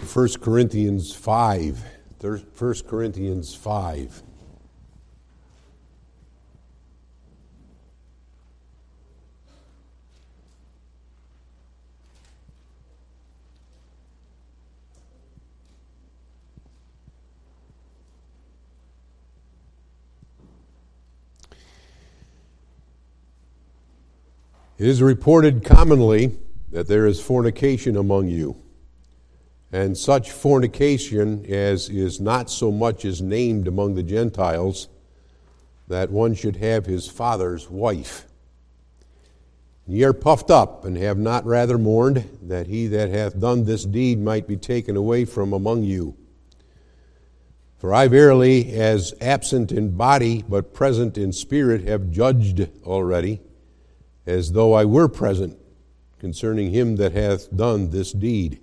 1 Corinthians 5. 1 Corinthians 5. It is reported commonly that there is fornication among you, and such fornication as is not so much as named among the Gentiles, that one should have his father's wife. Ye are puffed up, and have not rather mourned, that he that hath done this deed might be taken away from among you. For I verily, as absent in body, but present in spirit, have judged already, as though I were present, concerning him that hath done this deed.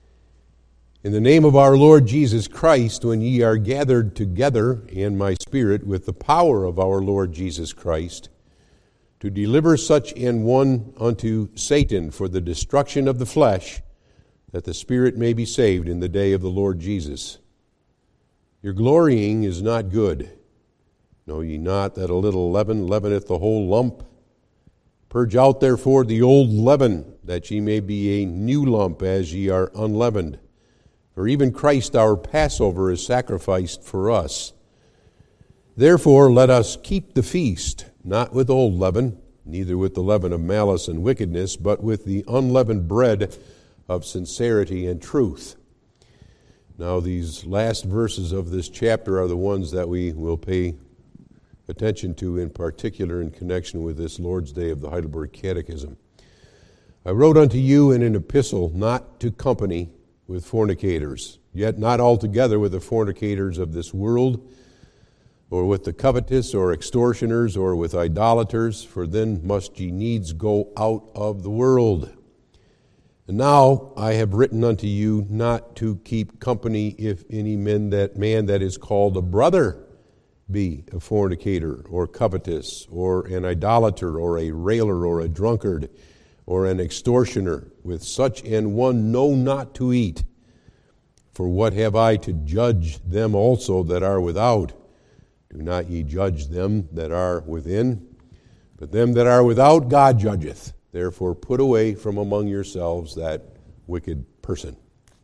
In the name of our Lord Jesus Christ, when ye are gathered together, and my spirit, with the power of our Lord Jesus Christ, to deliver such an one unto Satan for the destruction of the flesh, that the spirit may be saved in the day of the Lord Jesus. Your glorying is not good. Know ye not that a little leaven leaveneth the whole lump? Purge out therefore the old leaven, that ye may be a new lump, as ye are unleavened. For even Christ our Passover is sacrificed for us. Therefore let us keep the feast, not with old leaven, neither with the leaven of malice and wickedness, but with the unleavened bread of sincerity and truth. Now these last verses of this chapter are the ones that we will pay attention to in particular in connection with this Lord's Day of the Heidelberg Catechism. I wrote unto you in an epistle not to company with fornicators, yet not altogether with the fornicators of this world, or with the covetous, or extortioners, or with idolaters, for then must ye needs go out of the world. And now I have written unto you not to keep company if any man that is called a brother be a fornicator, or covetous, or an idolater, or a railer, or a drunkard, or an extortioner. With such an one know not to eat. For what have I to judge them also that are without? Do not ye judge them that are within? But them that are without God judgeth. Therefore put away from among yourselves that wicked person.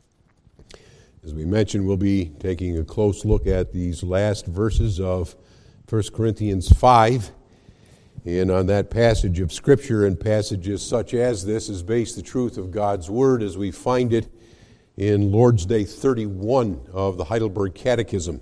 As we mentioned, we'll be taking a close look at these last verses of 1 Corinthians 5. And on that passage of Scripture and passages such as this is based the truth of God's Word as we find it in Lord's Day 31 of the Heidelberg Catechism.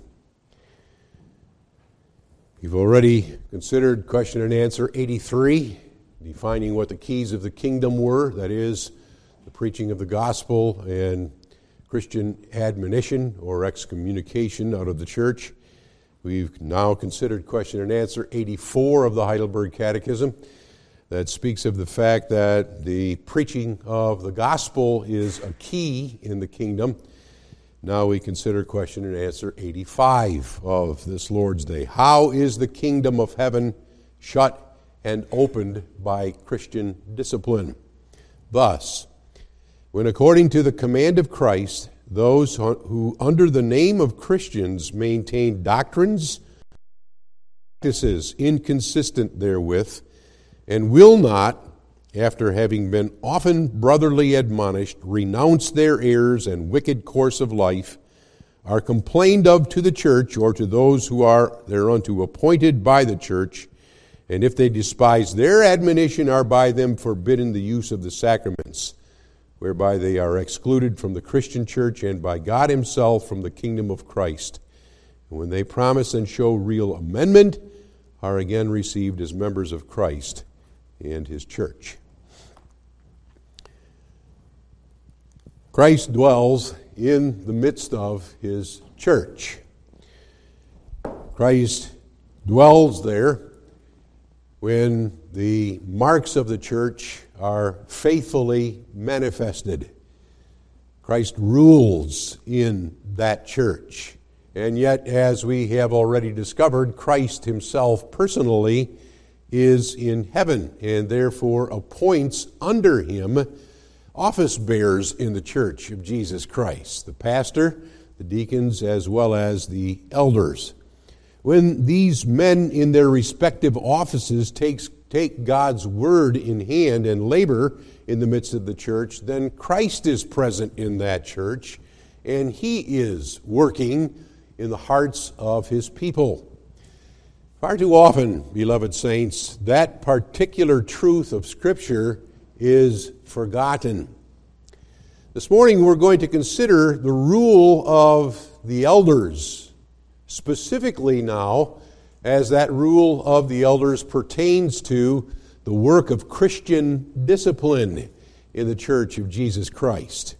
We've already considered question and answer 83, defining what the keys of the kingdom were, that is, the preaching of the gospel and Christian admonition or excommunication out of the church. We've now considered question and answer 84 of the Heidelberg Catechism that speaks of the fact that the preaching of the gospel is a key in the kingdom. Now we consider question and answer 85 of this Lord's Day. How is the kingdom of heaven shut and opened by Christian discipline? Thus, when according to the command of Christ, those who under the name of Christians maintain doctrines, practices inconsistent therewith, and will not, after having been often brotherly admonished, renounce their errors and wicked course of life, are complained of to the church or to those who are thereunto appointed by the church, and if they despise their admonition, are by them forbidden the use of the sacraments, whereby they are excluded from the Christian church and by God himself from the kingdom of Christ. And when they promise and show real amendment, are again received as members of Christ and his church. Christ dwells in the midst of his church. Christ dwells there when the marks of the church are faithfully manifested. Christ rules in that church. And yet, as we have already discovered, Christ himself personally is in heaven and therefore appoints under him office bearers in the Church of Jesus Christ, the pastor, the deacons, as well as the elders. When these men in their respective offices take God's word in hand and labor in the midst of the church, then Christ is present in that church, and He is working in the hearts of His people. Far too often, beloved saints, that particular truth of Scripture is forgotten. This morning we're going to consider the rule of the elders, specifically now as that rule of the elders pertains to the work of Christian discipline in the Church of Jesus Christ.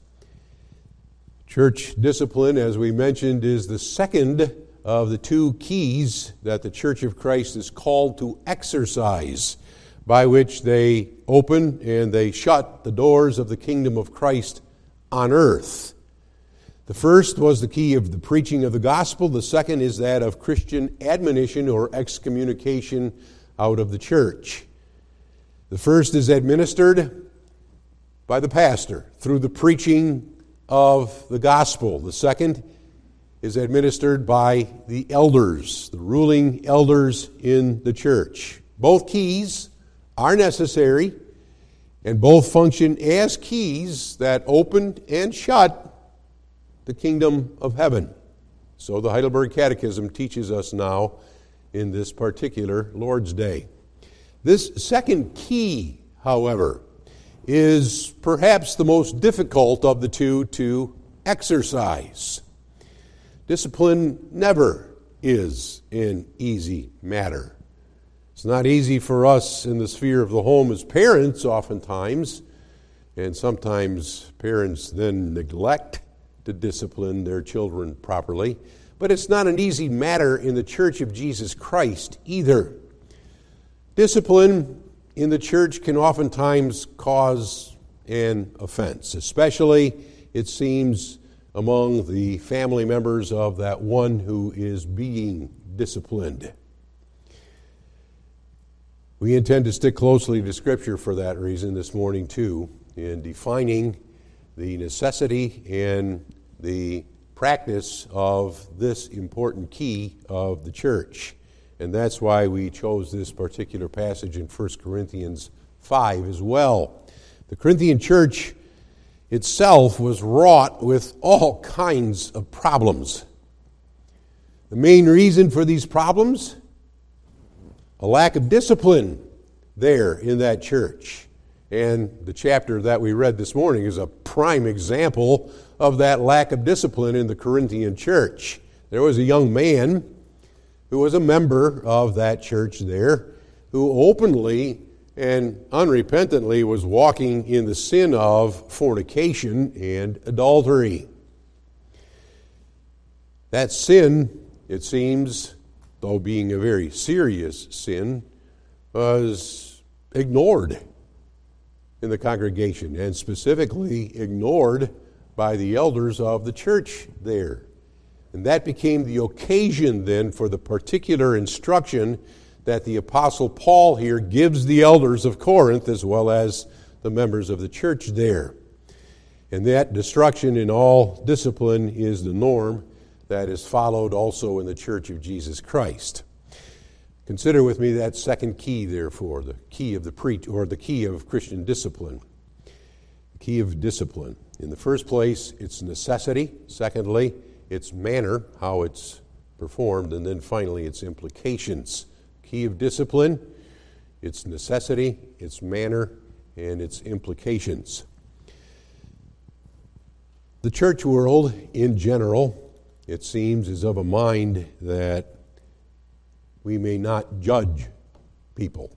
Church discipline, as we mentioned, is the second of the two keys that the Church of Christ is called to exercise, by which they open and they shut the doors of the kingdom of Christ on earth. The first was the key of the preaching of the gospel. The second is that of Christian admonition or excommunication out of the church. The first is administered by the pastor through the preaching of the gospel. The second is administered by the elders, the ruling elders in the church. Both keys are necessary, and both function as keys that open and shut the kingdom of heaven. So the Heidelberg Catechism teaches us now in this particular Lord's Day. This second key, however, is perhaps the most difficult of the two to exercise. Discipline never is an easy matter. It's not easy for us in the sphere of the home as parents oftentimes, and sometimes parents then neglect to discipline their children properly. But it's not an easy matter in the Church of Jesus Christ either. Discipline in the church can oftentimes cause an offense, especially, it seems, among the family members of that one who is being disciplined. We intend to stick closely to Scripture for that reason this morning, too, in defining the necessity and the practice of this important key of the church. And that's why we chose this particular passage in 1 Corinthians 5 as well. The Corinthian church itself was wrought with all kinds of problems. The main reason for these problems? A lack of discipline there in that church. And the chapter that we read this morning is a prime example of that lack of discipline in the Corinthian church. There was a young man who was a member of that church there who openly and unrepentantly was walking in the sin of fornication and adultery. That sin, it seems, though being a very serious sin, was ignored in the congregation, and specifically ignored by the elders of the church there. And that became the occasion then for the particular instruction that the Apostle Paul here gives the elders of Corinth as well as the members of the church there. And that destruction in all discipline is the norm that is followed also in the Church of Jesus Christ. Consider with me that second key, therefore, the key of the the key of Christian discipline. The key of discipline. In the first place, its necessity. Secondly, its manner, how it's performed, and then finally, its implications. Key of discipline, its necessity, its manner, and its implications. The church world in general, it seems, is of a mind that we may not judge people.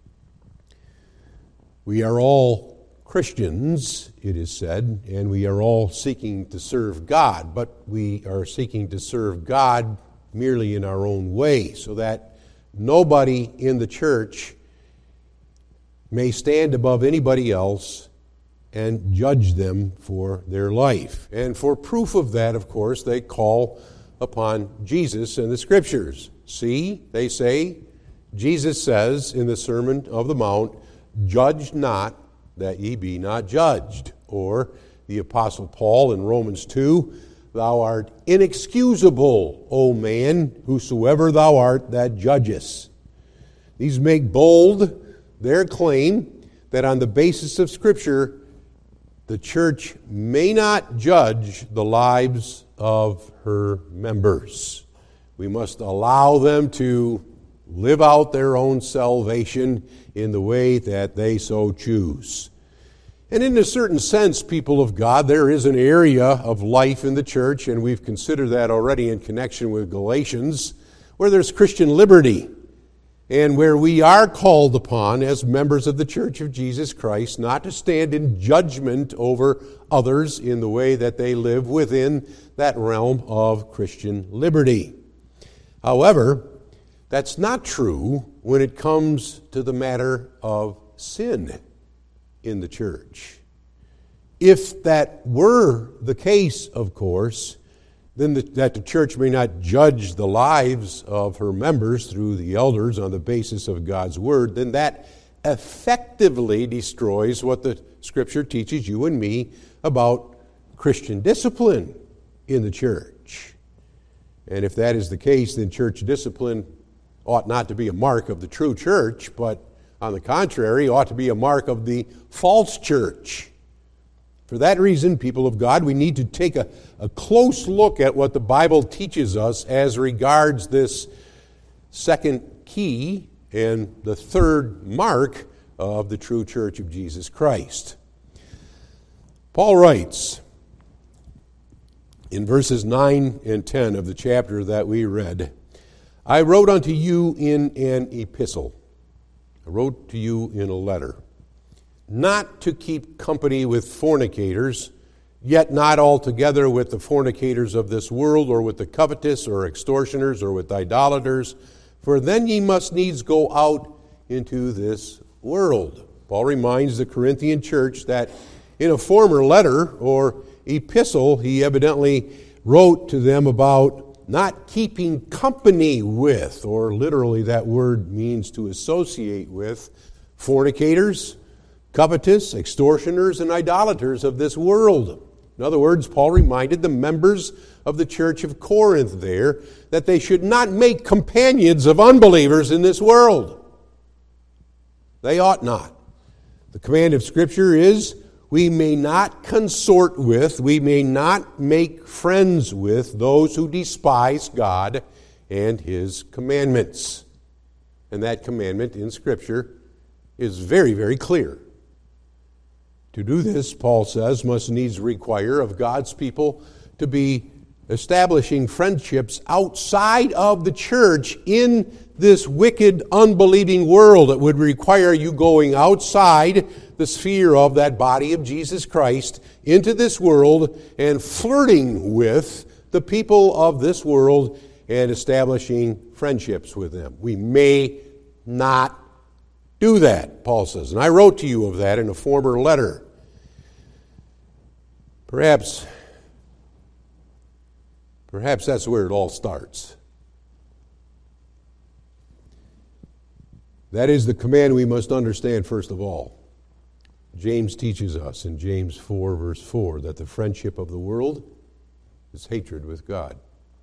We are all Christians, it is said, and we are all seeking to serve God, but we are seeking to serve God merely in our own way, so that nobody in the church may stand above anybody else and judge them for their life. And for proof of that, of course, they call upon Jesus and the Scriptures. See, they say, Jesus says in the Sermon of the Mount, "Judge not, that ye be not judged." Or the Apostle Paul in Romans 2, thou art inexcusable, O man, whosoever thou art that judgest. These make bold their claim that on the basis of Scripture, the church may not judge the lives of her members. We must allow them to live out their own salvation in the way that they so choose. And in a certain sense, people of God, there is an area of life in the church, and we've considered that already in connection with Galatians, where there's Christian liberty, and where we are called upon as members of the Church of Jesus Christ not to stand in judgment over others in the way that they live within that realm of Christian liberty. However, that's not true when it comes to the matter of sin in the church. If that were the case, of course, then that the church may not judge the lives of her members through the elders on the basis of God's word, then that effectively destroys what the Scripture teaches you and me about Christian discipline in the church. And if that is the case, then church discipline ought not to be a mark of the true church, but on the contrary, ought to be a mark of the false church. For that reason, people of God, we need to take a close look at what the Bible teaches us as regards this second key and the third mark of the true church of Jesus Christ. Paul writes in verses 9 and 10 of the chapter that we read, I wrote unto you in an epistle. I wrote to you in a letter, not to keep company with fornicators, yet not altogether with the fornicators of this world, or with the covetous, or extortioners, or with idolaters, for then ye must needs go out into this world. Paul reminds the Corinthian church that in a former letter or epistle, he evidently wrote to them about not keeping company with, or literally that word means to associate with, fornicators, covetous, extortioners, and idolaters of this world. In other words, Paul reminded the members of the church of Corinth there that they should not make companions of unbelievers in this world. They ought not. The command of Scripture is, we may not consort with, we may not make friends with those who despise God and His commandments. And that commandment in Scripture is very, very clear. To do this, Paul says, must needs require of God's people to be establishing friendships outside of the church in this wicked, unbelieving world. It would require you going outside the sphere of that body of Jesus Christ into this world and flirting with the people of this world and establishing friendships with them. We may not do that, Paul says. And I wrote to you of that in a former letter. Perhaps that's where it all starts. That is the command we must understand first of all. James teaches us in James 4, verse 4, that the friendship of the world is hatred with God.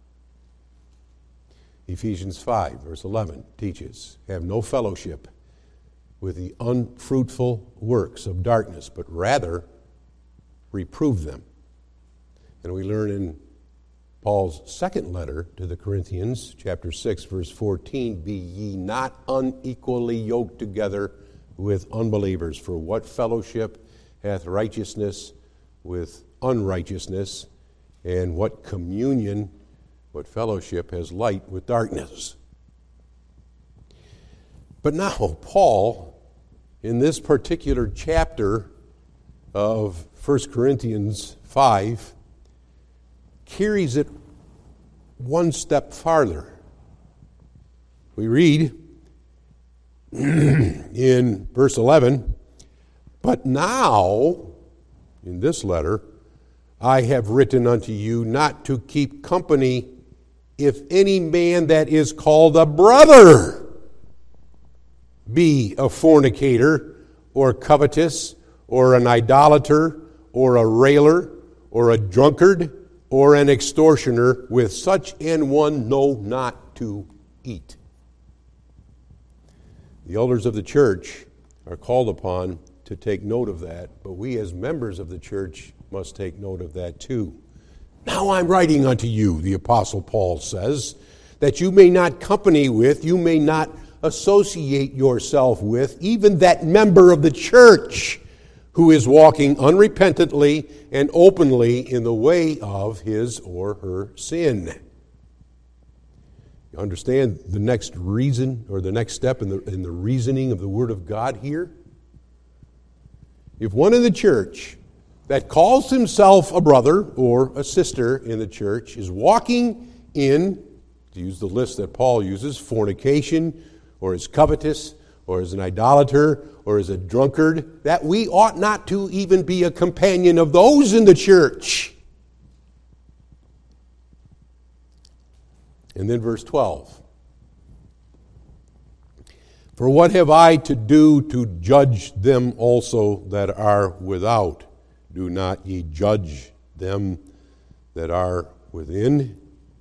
Ephesians 5, verse 11 teaches, have no fellowship with the unfruitful works of darkness, but rather reprove them. And we learn in Paul's second letter to the Corinthians, chapter 6, verse 14, be ye not unequally yoked together with unbelievers, for what fellowship hath righteousness with unrighteousness, and what communion, what fellowship has light with darkness. But now, Paul, in this particular chapter of 1 Corinthians 5, carries it one step farther. We read in verse 11, but now, in this letter, I have written unto you not to keep company if any man that is called a brother be a fornicator, or covetous, or an idolater, or a railer, or a drunkard, or an extortioner, with such an one know not to eat. The elders of the church are called upon to take note of that, but we as members of the church must take note of that too. Now I'm writing unto you, the Apostle Paul says, that you may not company with, you may not associate yourself with, even that member of the church who is walking unrepentantly and openly in the way of his or her sin. You understand the next reason, or the next step in the reasoning of the Word of God here? If one in the church that calls himself a brother or a sister in the church is walking in, to use the list that Paul uses, fornication, or is covetous, or is an idolater, or is a drunkard, that we ought not to even be a companion of those in the church. And then verse 12. For what have I to do to judge them also that are without? Do not ye judge them that are within?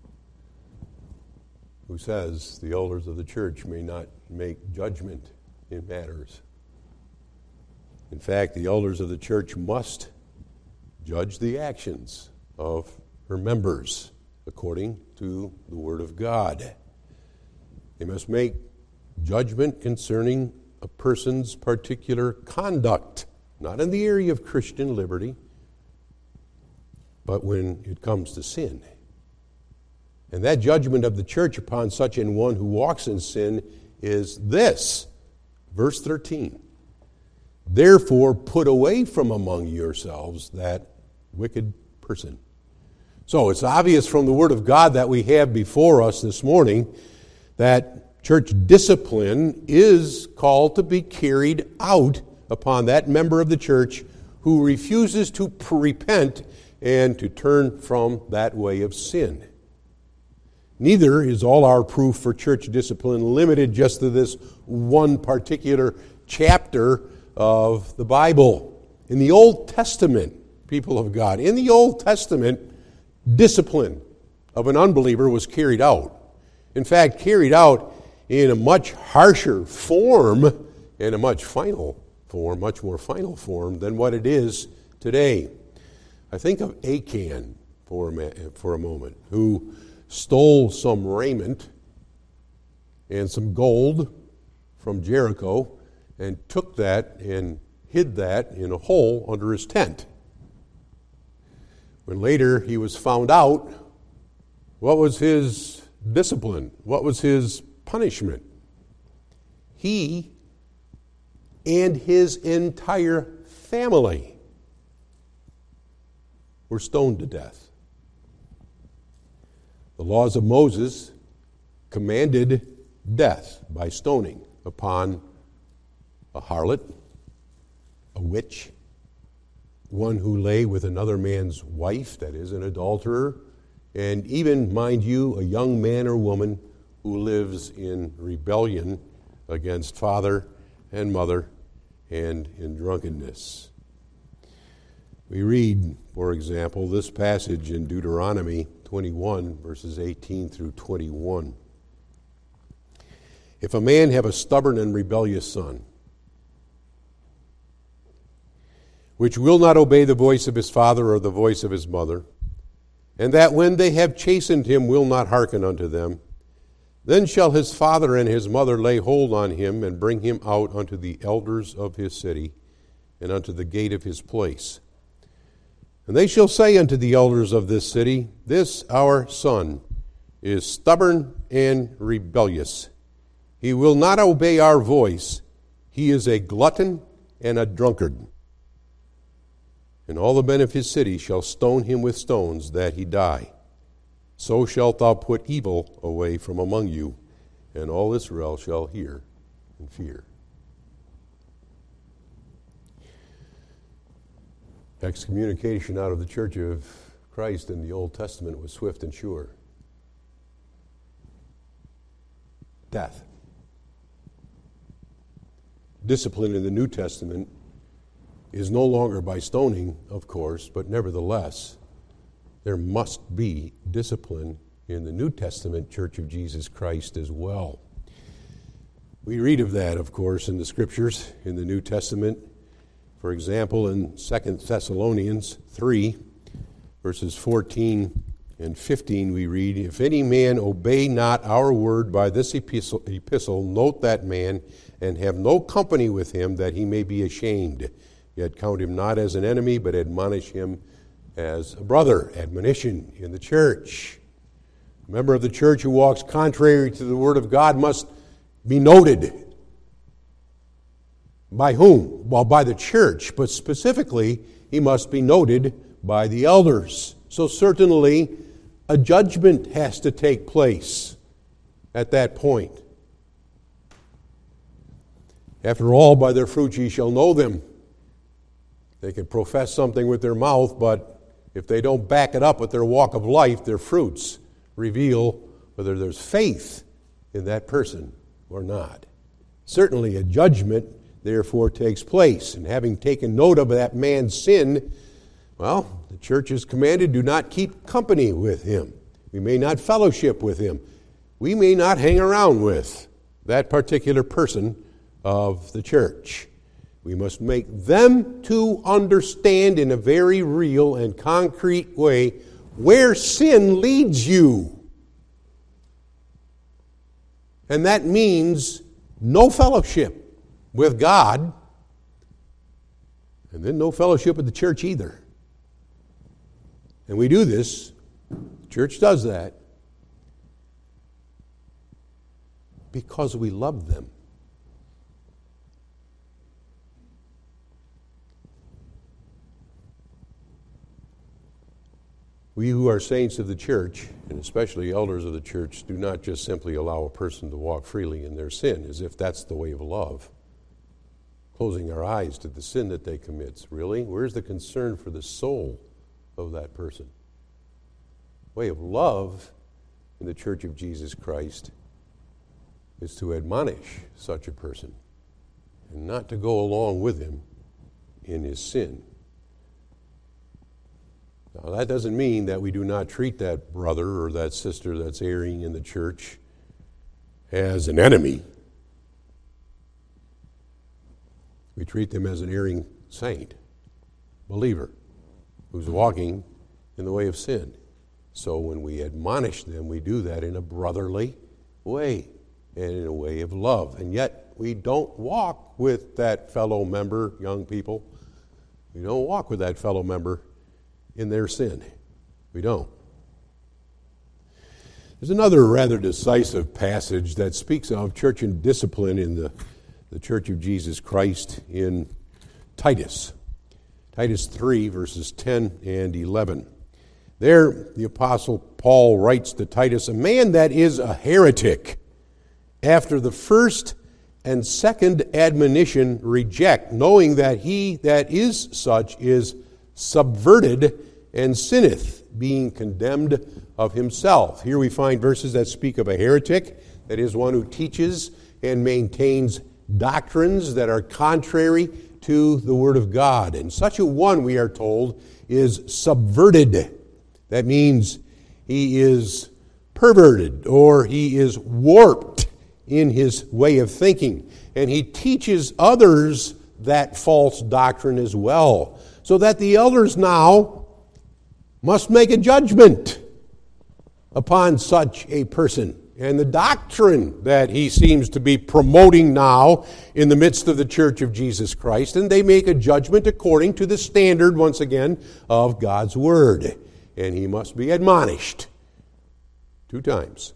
Who says the elders of the church may not make judgment in matters. In fact, the elders of the church must judge the actions of her members according to the Word of God. They must make judgment concerning a person's particular conduct, not in the area of Christian liberty, but when it comes to sin. And that judgment of the church upon such an one who walks in sin is this, verse 13. Therefore put away from among yourselves that wicked person. So it's obvious from the Word of God that we have before us this morning that church discipline is called to be carried out upon that member of the church who refuses to repent and to turn from that way of sin. Neither is all our proof for church discipline limited just to this one particular chapter of the Bible. In the Old Testament, people of God, in the Old Testament, discipline of an unbeliever was carried out. In fact, carried out in a much harsher form and a much more final form than what it is today. I think of Achan for a moment, who stole some raiment and some gold from Jericho and took that and hid that in a hole under his tent. When later he was found out, what was his discipline? What was his punishment? He and his entire family were stoned to death. The laws of Moses commanded death by stoning upon a harlot, a witch, one who lay with another man's wife, that is, an adulterer, and even, mind you, a young man or woman who lives in rebellion against father and mother and in drunkenness. We read, for example, this passage in Deuteronomy 21, verses 18 through 21. If a man have a stubborn and rebellious son, which will not obey the voice of his father or the voice of his mother, and that when they have chastened him will not hearken unto them, then shall his father and his mother lay hold on him and bring him out unto the elders of his city and unto the gate of his place. And they shall say unto the elders of this city, This our son is stubborn and rebellious. He will not obey our voice. He is a glutton and a drunkard. And all the men of his city shall stone him with stones, that he die. So shalt thou put evil away from among you, and all Israel shall hear and fear. Excommunication out of the Church of Christ in the Old Testament was swift and sure. Death. Discipline in the New Testament is no longer by stoning, of course, but nevertheless, there must be discipline in the New Testament Church of Jesus Christ as well. We read of that, of course, in the Scriptures, in the New Testament. For example, in 2 Thessalonians 3, verses 14 and 15, we read, "If any man obey not our word by this epistle, note that man, and have no company with him, that he may be ashamed. Yet count him not as an enemy, but admonish him as a brother." Admonition in the church. A member of the church who walks contrary to the word of God must be noted. By whom? Well, by the church, but specifically, he must be noted by the elders. So certainly, a judgment has to take place at that point. After all, by their fruits ye shall know them. They can profess something with their mouth, but if they don't back it up with their walk of life, their fruits reveal whether there's faith in that person or not. Certainly a judgment, therefore, takes place. And having taken note of that man's sin, well, the church is commanded, do not keep company with him. We may not fellowship with him. We may not hang around with that particular person of the church. We must make them to understand in a very real and concrete way where sin leads you. And that means no fellowship with God, and then no fellowship with the church either. And we do this, the church does that, because we love them. We who are saints of the church, and especially elders of the church, do not just simply allow a person to walk freely in their sin, as if that's the way of love, closing our eyes to the sin that they commit. Really? Where's the concern for the soul of that person? Way of love in the Church of Jesus Christ is to admonish such a person and not to go along with him in his sin. Now, that doesn't mean that we do not treat that brother or that sister that's erring in the church as an enemy. We treat them as an erring saint, believer, who's walking in the way of sin. So when we admonish them, we do that in a brotherly way and in a way of love. And yet, we don't walk with that fellow member, young people. We don't walk with that fellow member in their sin. We don't. There's another rather decisive passage that speaks of church and discipline in the Church of Jesus Christ in Titus. Titus 3, verses 10 and 11. There, the Apostle Paul writes to Titus, "A man that is a heretic, after the first and second admonition reject, knowing that he that is such is subverted and sinneth, being condemned of himself." Here we find verses that speak of a heretic, that is one who teaches and maintains doctrines that are contrary to the Word of God. And such a one, we are told, is subverted. That means he is perverted or he is warped in his way of thinking. And he teaches others that false doctrine as well. So that the elders now must make a judgment upon such a person and the doctrine that he seems to be promoting now in the midst of the Church of Jesus Christ. And they make a judgment according to the standard, once again, of God's Word. And he must be admonished 2 times.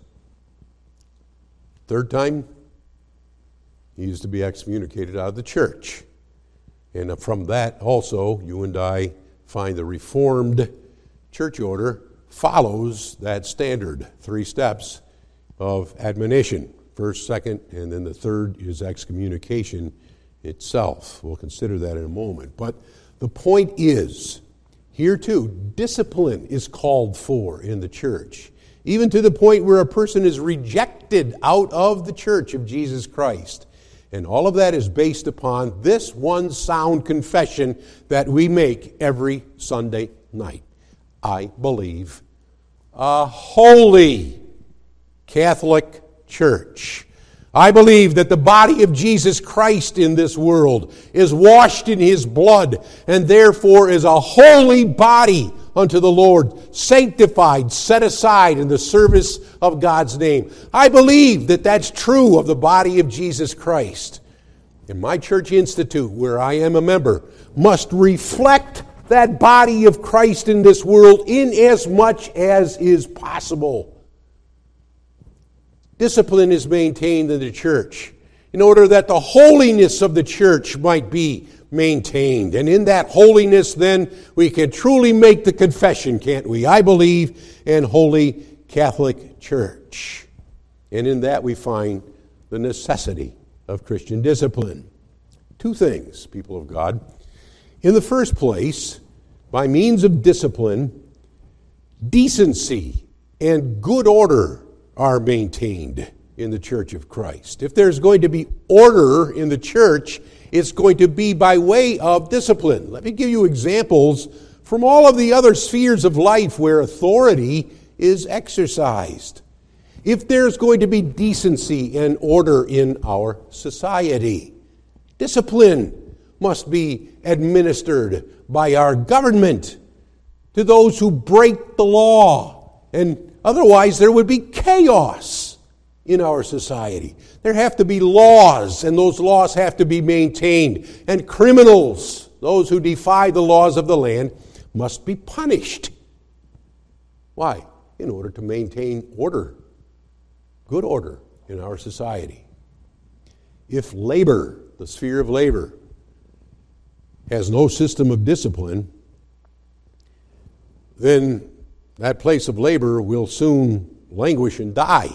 Third time, he is to be excommunicated out of the church. And from that also, you and I find the Reformed church order follows that standard. 3 steps of admonition. First, second, and then the third is excommunication itself. We'll consider that in a moment. But the point is, here too, discipline is called for in the church. Even to the point where a person is rejected out of the Church of Jesus Christ. And all of that is based upon this one sound confession that we make every Sunday night. I believe a holy Catholic Church. I believe that the body of Jesus Christ in this world is washed in His blood and therefore is a holy body unto the Lord, sanctified, set aside in the service of God's name. I believe that that's true of the body of Jesus Christ. And my church institute, where I am a member, must reflect that body of Christ in this world in as much as is possible. Discipline is maintained in the church in order that the holiness of the church might be maintained. And in that holiness, then, we can truly make the confession, can't we? I believe in Holy Catholic Church. And in that we find the necessity of Christian discipline. Two things, people of God. In the first place, by means of discipline, decency and good order are maintained in the Church of Christ. If there's going to be order in the church, it's going to be by way of discipline. Let me give you examples from all of the other spheres of life where authority is exercised. If there's going to be decency and order in our society, discipline must be administered by our government to those who break the law. And otherwise there would be chaos in our society. There have to be laws, and those laws have to be maintained. And criminals, those who defy the laws of the land, must be punished. Why? In order to maintain order, good order in our society. If labor, the sphere of labor, has no system of discipline, then that place of labor will soon languish and die.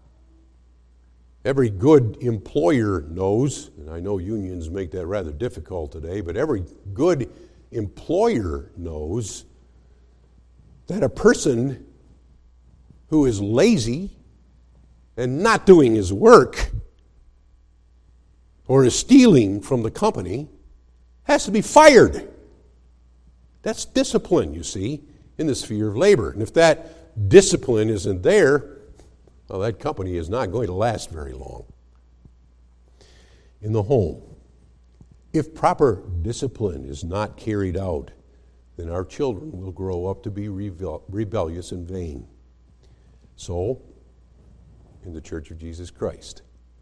Every good employer knows, and I know unions make that rather difficult today, but every good employer knows that a person who is lazy and not doing his work or is stealing from the company has to be fired. That's discipline, you see, in the sphere of labor. And if that discipline isn't there, well, that company is not going to last very long. In the home, if proper discipline is not carried out, then our children will grow up to be rebellious and vain. So, in the Church of Jesus Christ,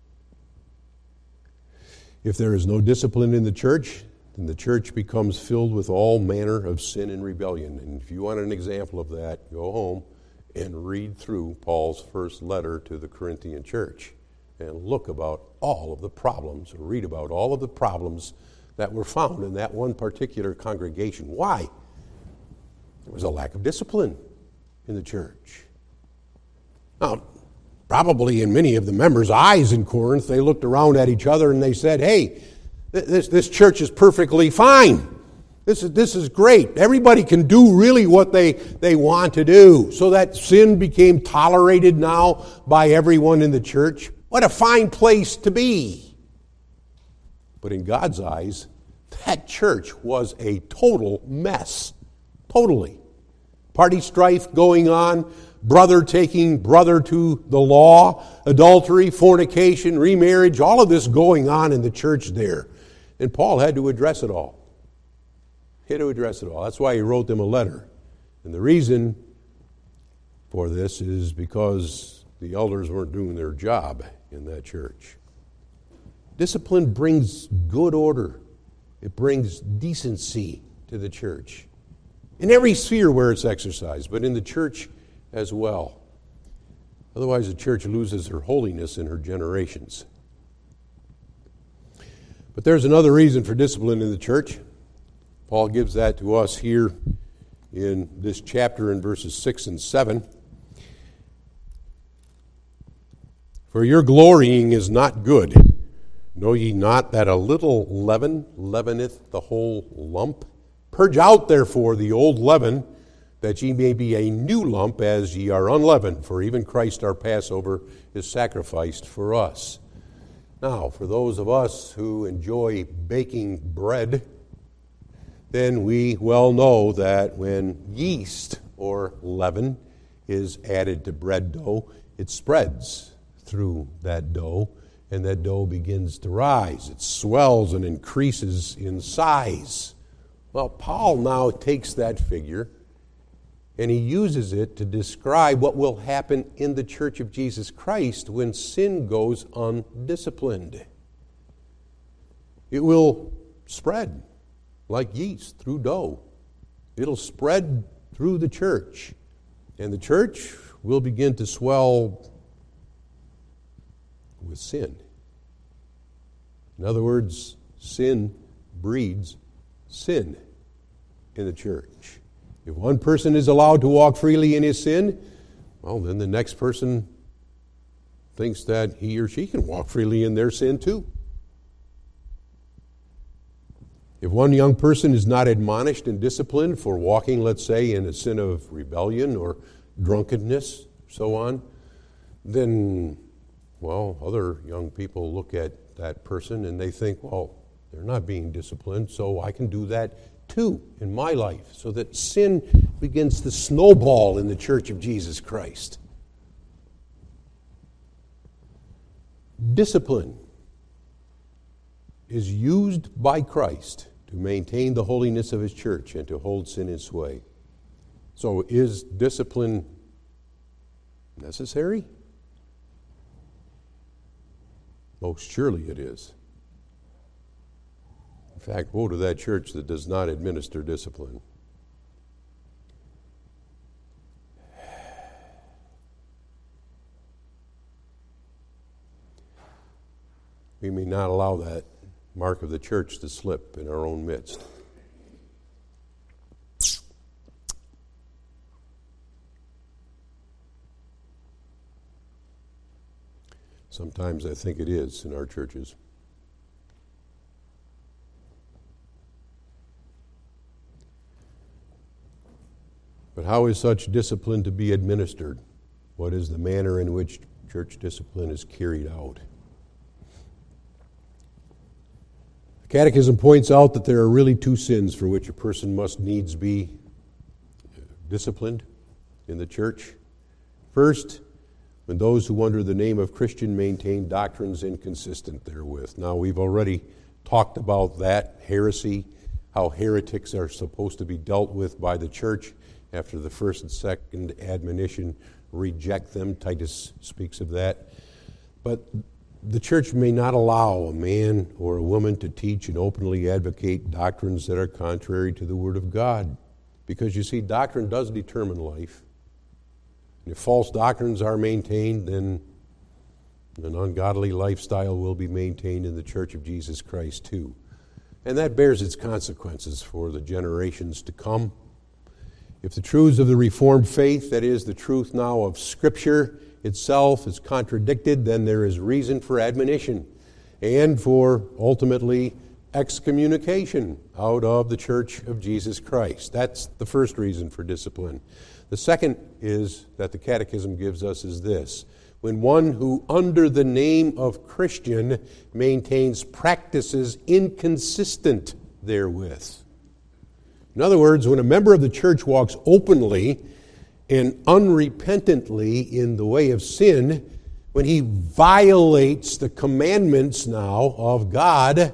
if there is no discipline in the church, then the church becomes filled with all manner of sin and rebellion. And if you want an example of that, go home and read through Paul's first letter to the Corinthian church and look about all of the problems, or read about all of the problems that were found in that one particular congregation. Why? There was a lack of discipline in the church. Now, probably in many of the members' eyes in Corinth, they looked around at each other and they said, hey, this church is perfectly fine. This is great. Everybody can do really what they want to do. So that sin became tolerated now by everyone in the church. What a fine place to be. But in God's eyes, that church was a total mess. Totally. Party strife going on, brother taking brother to the law, adultery, fornication, remarriage, all of this going on in the church there. And Paul had to address it all. He had to address it all. That's why he wrote them a letter. And the reason for this is because the elders weren't doing their job in that church. Discipline brings good order. It brings decency to the church. In every sphere where it's exercised, but in the church as well. Otherwise, the church loses her holiness in her generations. But there's another reason for discipline in the church. Paul gives that to us here in this chapter in verses 6 and 7. For your glorying is not good. Know ye not that a little leaven leaveneth the whole lump? Purge out therefore the old leaven, that ye may be a new lump, as ye are unleavened. For even Christ our Passover is sacrificed for us. Now, for those of us who enjoy baking bread, then we well know that when yeast or leaven is added to bread dough, it spreads through that dough, and that dough begins to rise. It swells and increases in size. Well, Paul now takes that figure and he uses it to describe what will happen in the Church of Jesus Christ when sin goes undisciplined. It will spread like yeast through dough. It'll spread through the church, and the church will begin to swell with sin. In other words, sin breeds sin in the church. If one person is allowed to walk freely in his sin, well, then the next person thinks that he or she can walk freely in their sin too. If one young person is not admonished and disciplined for walking, let's say, in a sin of rebellion or drunkenness, so on, then, well, other young people look at that person and they think, well, they're not being disciplined, so I can do that too in my life, so that sin begins to snowball in the Church of Jesus Christ. Discipline is used by Christ to maintain the holiness of his church and to hold sin in sway. So is discipline necessary? Most surely it is. In fact, woe to that church that does not administer discipline. We may not allow that mark of the church to slip in our own midst. Sometimes I think it is in our churches. But how is such discipline to be administered? What is the manner in which church discipline is carried out? The Catechism points out that there are really two sins for which a person must needs be disciplined in the church. First, when those who under the name of Christian maintain doctrines inconsistent therewith. Now, we've already talked about that, heresy, how heretics are supposed to be dealt with by the church. After the first and second admonition, reject them. Titus speaks of that. But the church may not allow a man or a woman to teach and openly advocate doctrines that are contrary to the Word of God. Because you see, doctrine does determine life. And if false doctrines are maintained, then an ungodly lifestyle will be maintained in the Church of Jesus Christ too. And that bears its consequences for the generations to come. If the truths of the Reformed faith, that is, the truth now of Scripture itself, is contradicted, then there is reason for admonition and for, ultimately, excommunication out of the Church of Jesus Christ. That's the first reason for discipline. The second is that the Catechism gives us is this: when one who under the name of Christian maintains practices inconsistent therewith. In other words, when a member of the church walks openly and unrepentantly in the way of sin, when he violates the commandments now of God,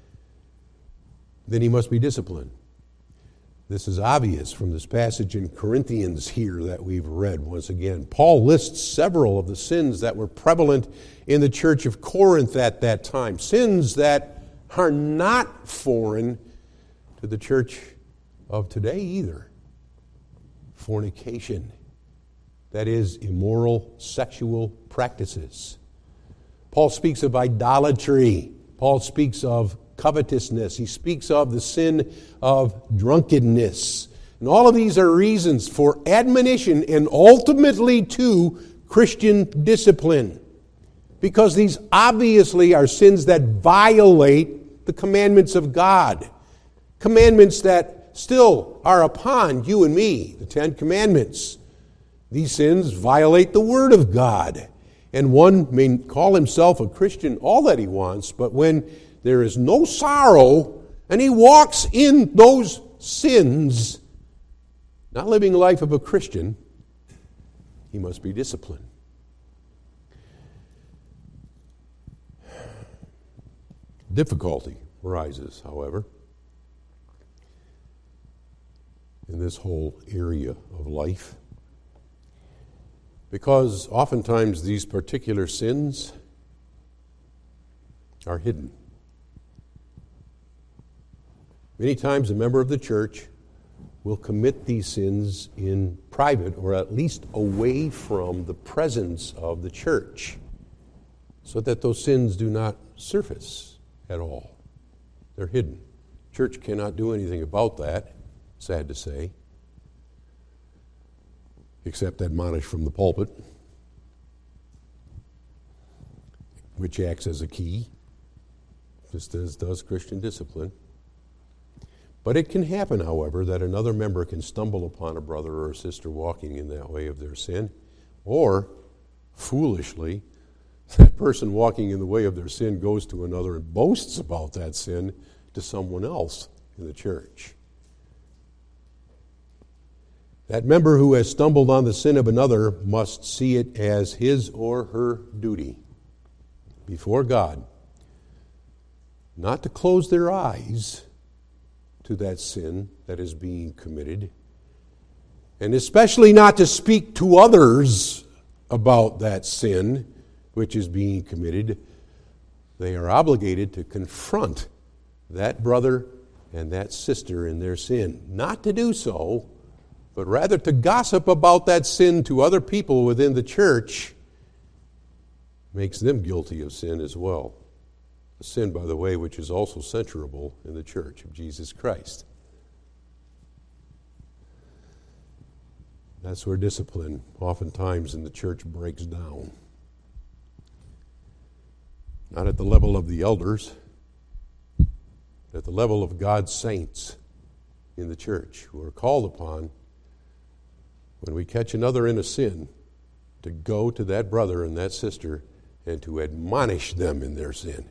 then he must be disciplined. This is obvious from this passage in Corinthians here that we've read once again. Paul lists several of the sins that were prevalent in the church of Corinth at that time, sins that are not foreign to the church of today either. Fornication, that is, immoral sexual practices. Paul speaks of idolatry. Paul speaks of covetousness. He speaks of the sin of drunkenness. And all of these are reasons for admonition and ultimately to Christian discipline, because these obviously are sins that violate the commandments of God, commandments that still are upon you and me, the Ten Commandments. These sins violate the Word of God. And one may call himself a Christian all that he wants, but when there is no sorrow and he walks in those sins, not living the life of a Christian, he must be disciplined. Difficulty arises, however, in this whole area of life, because oftentimes these particular sins are hidden. Many times a member of the church will commit these sins in private, or at least away from the presence of the church, so that those sins do not surface at all. They're hidden. Church cannot do anything about that, sad to say, except admonish from the pulpit, which acts as a key, just as does Christian discipline. But it can happen, however, that another member can stumble upon a brother or a sister walking in that way of their sin, or, foolishly, that person walking in the way of their sin goes to another and boasts about that sin to someone else in the church. That member who has stumbled on the sin of another must see it as his or her duty before God not to close their eyes to that sin that is being committed, and especially not to speak to others about that sin which is being committed. They are obligated to confront that brother and that sister in their sin. Not to do so, but rather to gossip about that sin to other people within the church makes them guilty of sin as well. A sin, by the way, which is also censurable in the church of Jesus Christ. That's where discipline oftentimes in the church breaks down. Not at the level of the elders, but at the level of God's saints in the church who are called upon, when we catch another in a sin, to go to that brother and that sister and to admonish them in their sin,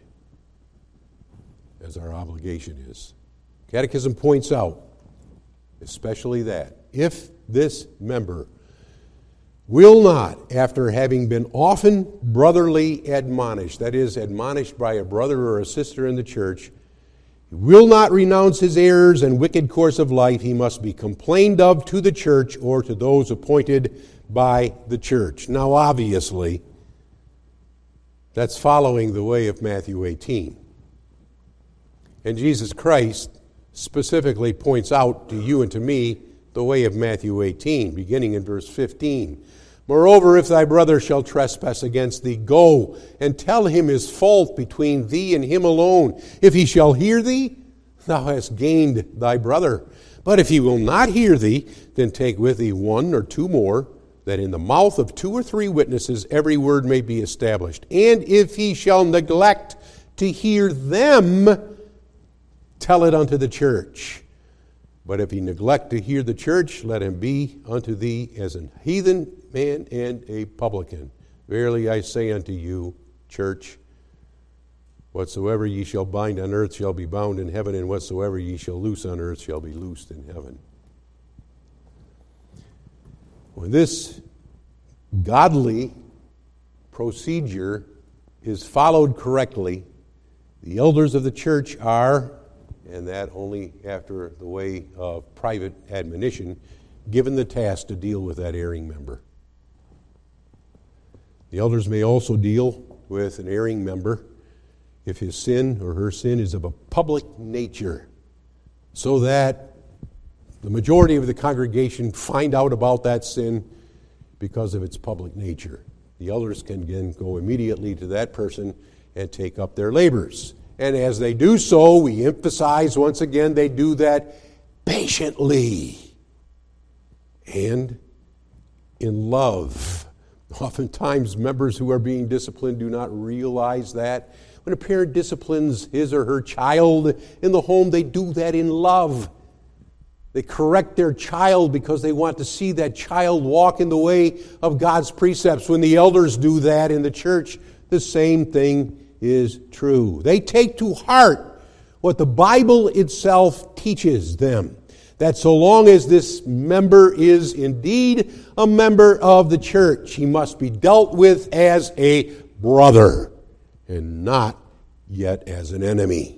as our obligation is. Catechism points out, especially that, if this member will not, after having been often brotherly admonished, that is, admonished by a brother or a sister in the church, will not renounce his errors and wicked course of life, he must be complained of to the church or to those appointed by the church. Now, obviously, that's following the way of Matthew 18. And Jesus Christ specifically points out to you and to me the way of Matthew 18, beginning in verse 15. Moreover, if thy brother shall trespass against thee, go and tell him his fault between thee and him alone. If he shall hear thee, thou hast gained thy brother. But if he will not hear thee, then take with thee one or two more, that in the mouth of 2 or 3 witnesses every word may be established. And if he shall neglect to hear them, tell it unto the church. But if he neglect to hear the church, let him be unto thee as an heathen man and a publican. Verily I say unto you, church, whatsoever ye shall bind on earth shall be bound in heaven, and whatsoever ye shall loose on earth shall be loosed in heaven. When this godly procedure is followed correctly, the elders of the church are, and that only after the way of private admonition, given the task to deal with that erring member. The elders may also deal with an erring member if his sin or her sin is of a public nature, so that the majority of the congregation find out about that sin because of its public nature. The elders can again go immediately to that person and take up their labors. And as they do so, we emphasize once again, they do that patiently and in love. Oftentimes, members who are being disciplined do not realize that. When a parent disciplines his or her child in the home, they do that in love. They correct their child because they want to see that child walk in the way of God's precepts. When the elders do that in the church, the same thing is true. They take to heart what the Bible itself teaches them, that so long as this member is indeed a member of the church, he must be dealt with as a brother and not yet as an enemy.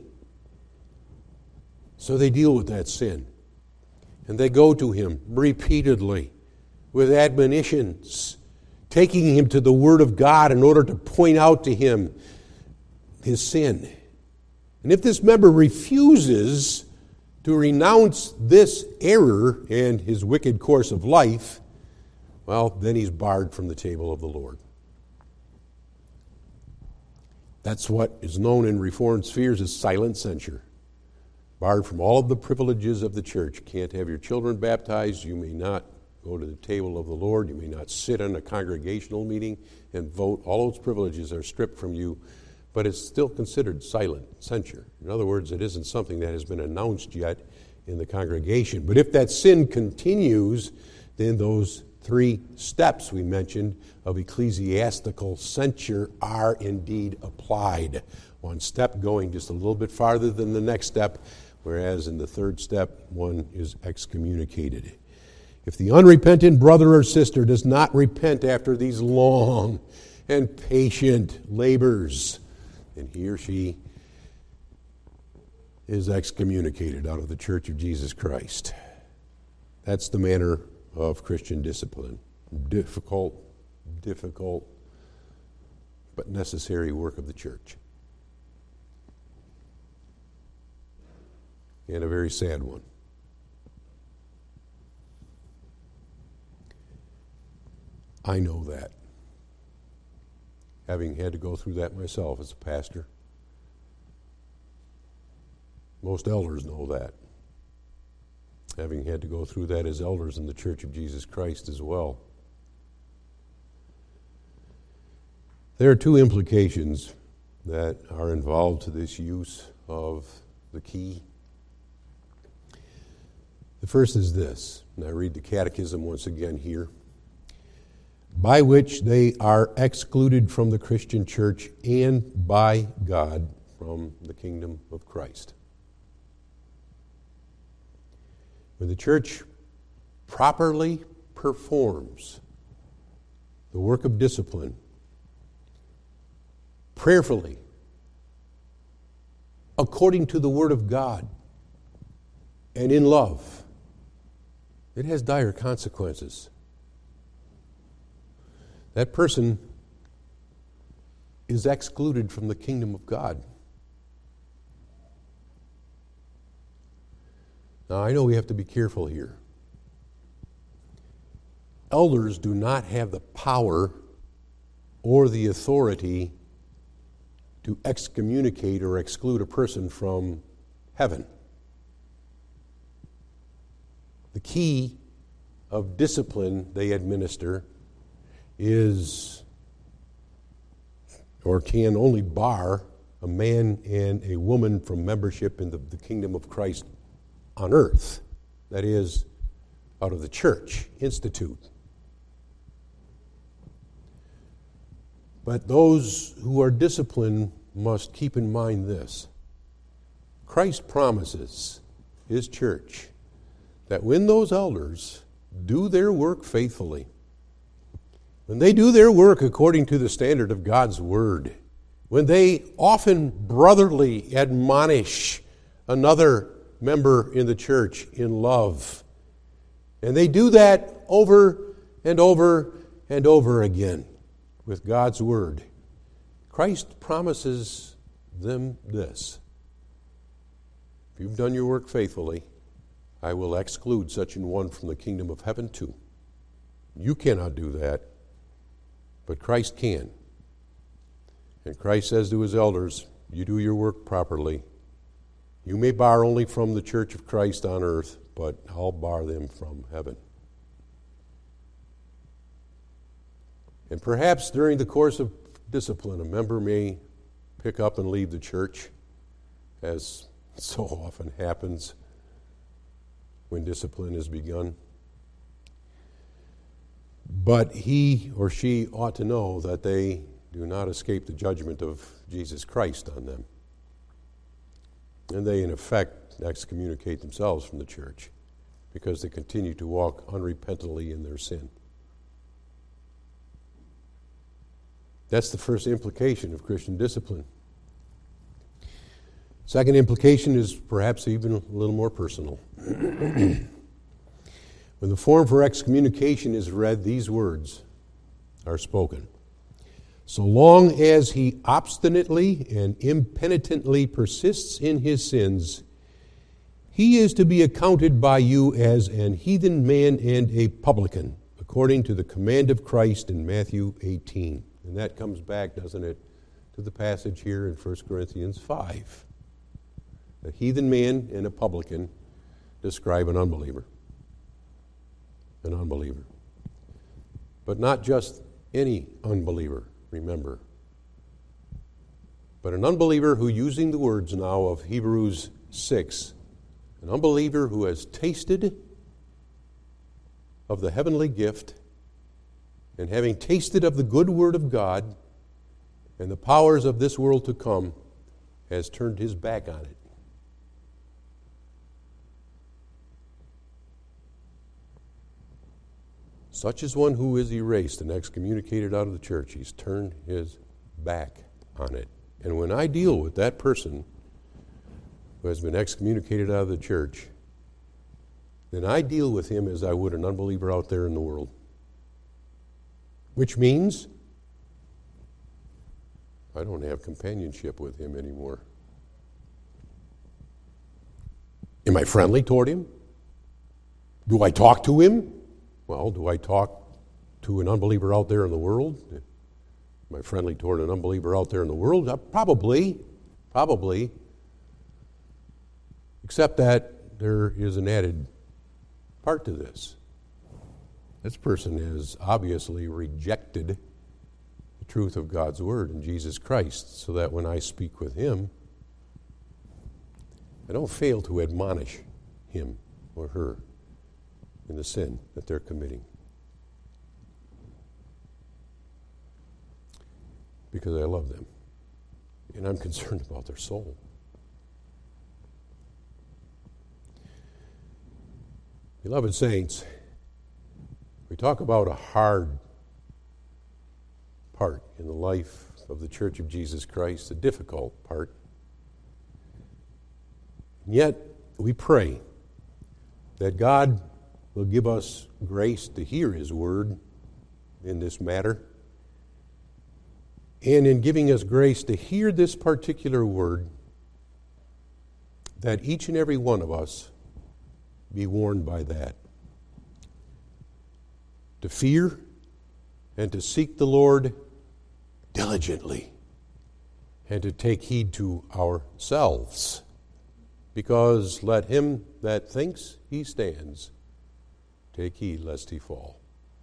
So they deal with that sin. And they go to him repeatedly with admonitions, taking him to the Word of God in order to point out to him his sin. And if this member refuses to renounce this error and his wicked course of life, well, then he's barred from the table of the Lord. That's what is known in Reformed spheres as silent censure. Barred from all of the privileges of the church. You can't have your children baptized. You may not go to the table of the Lord. You may not sit in a congregational meeting and vote. All those privileges are stripped from you, but it's still considered silent censure. In other words, it isn't something that has been announced yet in the congregation. But if that sin continues, then those 3 steps we mentioned of ecclesiastical censure are indeed applied. One step going just a little bit farther than the next step, whereas in the 3rd step, one is excommunicated. If the unrepentant brother or sister does not repent after these long and patient labors, then he or she is excommunicated out of the Church of Jesus Christ. That's the manner of Christian discipline. Difficult, but necessary work of the church. And a very sad one. I know that, having had to go through that myself as a pastor. Most elders know that, having had to go through that as elders in the Church of Jesus Christ as well. There are 2 implications that are involved to this use of the key. The first is this, and I read the Catechism once again here, by which they are excluded from the Christian church and by God from the kingdom of Christ. When the church properly performs the work of discipline, prayerfully, according to the Word of God, and in love, it has dire consequences. That person is excluded from the kingdom of God. Now, I know we have to be careful here. Elders do not have the power or the authority to excommunicate or exclude a person from heaven. The key of discipline they administer is, or can only bar, a man and a woman from membership in the kingdom of Christ on earth. That is, out of the church institute. But those who are disciplined must keep in mind this. Christ promises His church that when those elders do their work faithfully, when they do their work according to the standard of God's Word, when they often brotherly admonish another member in the church in love, and they do that over and over and over again with God's Word, Christ promises them this: if you've done your work faithfully, I will exclude such an one from the kingdom of heaven too. You cannot do that, but Christ can. And Christ says to His elders, you do your work properly. You may bar only from the church of Christ on earth, but I'll bar them from heaven. And perhaps during the course of discipline, a member may pick up and leave the church, as so often happens. when discipline is begun. But he or she ought to know that they do not escape the judgment of Jesus Christ on them. And they, in effect, excommunicate themselves from the church because they continue to walk unrepentantly in their sin. That's the first implication of Christian discipline. Second implication is perhaps even a little more personal. When the form for excommunication is read, these words are spoken. So long as he obstinately and impenitently persists in his sins, he is to be accounted by you as an heathen man and a publican, according to the command of Christ in Matthew 18. And that comes back, doesn't it, to the passage here in 1 Corinthians 5. A heathen man and a publican describe an unbeliever. An unbeliever. But not just any unbeliever, remember. But an unbeliever who, using the words now of Hebrews 6, an unbeliever who has tasted of the heavenly gift, and having tasted of the good word of God and the powers of this world to come, has turned his back on it. Such is one who is erased and excommunicated out of the church. He's turned his back on it. And when I deal with that person who has been excommunicated out of the church, then I deal with him as I would an unbeliever out there in the world. Which means I don't have companionship with him anymore. Am I friendly toward him? Do I talk to him? Well, do I talk to an unbeliever out there in the world? Am I friendly toward an unbeliever out there in the world? Probably. Except that there is an added part to this. This person has obviously rejected the truth of God's word in Jesus Christ, so that when I speak with him, I don't fail to admonish him or her in the sin that they're committing. Because I love them. And I'm concerned about their soul. Beloved saints, we talk about a hard part in the life of the Church of Jesus Christ, a difficult part. And yet, we pray that God will give us grace to hear his word in this matter. And in giving us grace to hear this particular word, that each and every one of us be warned by that. To fear and to seek the Lord diligently, and to take heed to ourselves. Because let him that thinks he stands take heed lest he fall.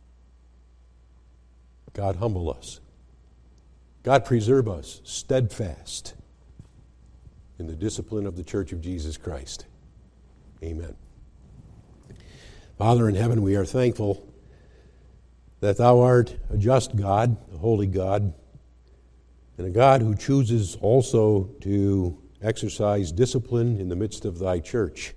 God humble us. God preserve us steadfast in the discipline of the Church of Jesus Christ. Amen. Father in heaven, we are thankful that thou art a just God, a holy God, and a God who chooses also to exercise discipline in the midst of thy church.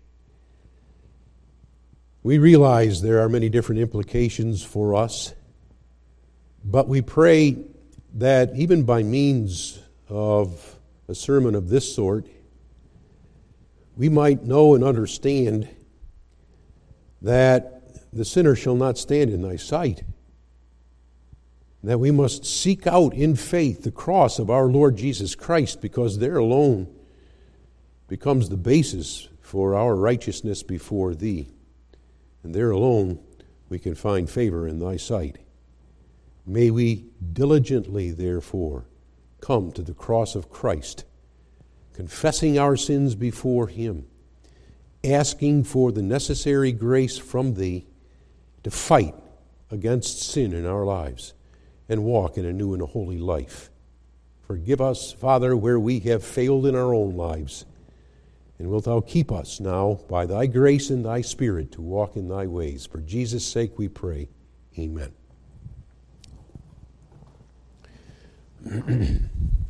We realize there are many different implications for us, but we pray that even by means of a sermon of this sort, we might know and understand that the sinner shall not stand in thy sight, that we must seek out in faith the cross of our Lord Jesus Christ, because there alone becomes the basis for our righteousness before thee. And there alone we can find favor in thy sight. May we diligently, therefore, come to the cross of Christ, confessing our sins before him, asking for the necessary grace from thee to fight against sin in our lives and walk in a new and a holy life. Forgive us, Father, where we have failed in our own lives, And wilt thou keep us now by thy grace and thy Spirit to walk in thy ways. For Jesus' sake we pray. Amen.